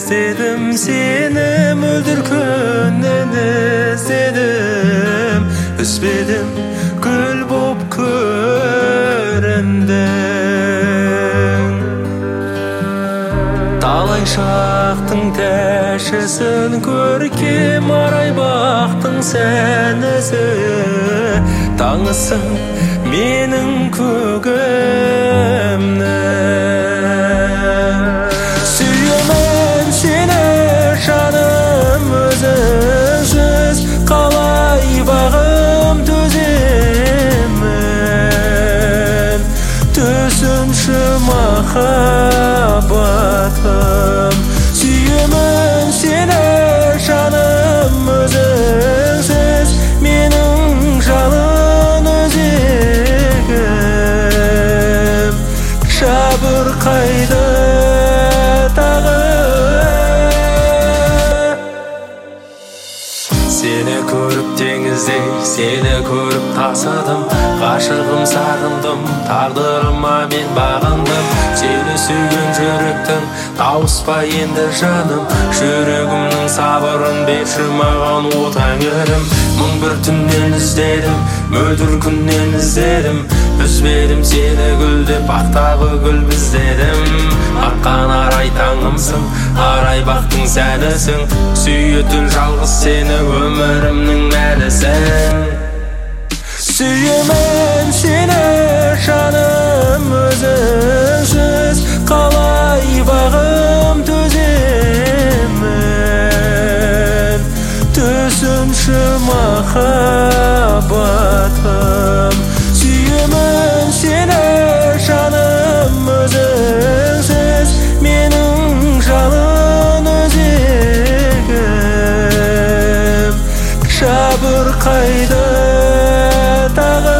іздедім сені, мөлдір күннен іздедім, үзбедім гүл боп көріндің. Талай шақтың тәшісін көркем арай бақтың сән өзі, таңысың менің көгімнің. Сүйемін сені жаным өзіңсіз, қалай бағым төземін, түсінші махаббатым. Сүйемін сені жаным өзіңсіз, менің жалын өзегім жабырқайды тағы. Сені көріп теңіздей, сені көріп тасыдым, ғашығым сағындым, тағдырыма мен бағындым. Сені сүйген жүректің тауыспа енді жаным, жүрегімнің сабырын берші маған о тәңірім. Мың бір түннен іздедім, мөлдір күннен іздедім, үзбедім сені гүл деп, ақтағы гүл біздедім. Аққан арай таңымсың, арай бақтың сәнісің, сүйетін жалғыз сені өмірімнің мәнісің. Сүйемін сені жаным өзіңсіз, қалай бағым төземін, түсінші махаббатым. Сүйемін сені жаным өзіңсіз, менің жалын өзегім жабырқайды тағы.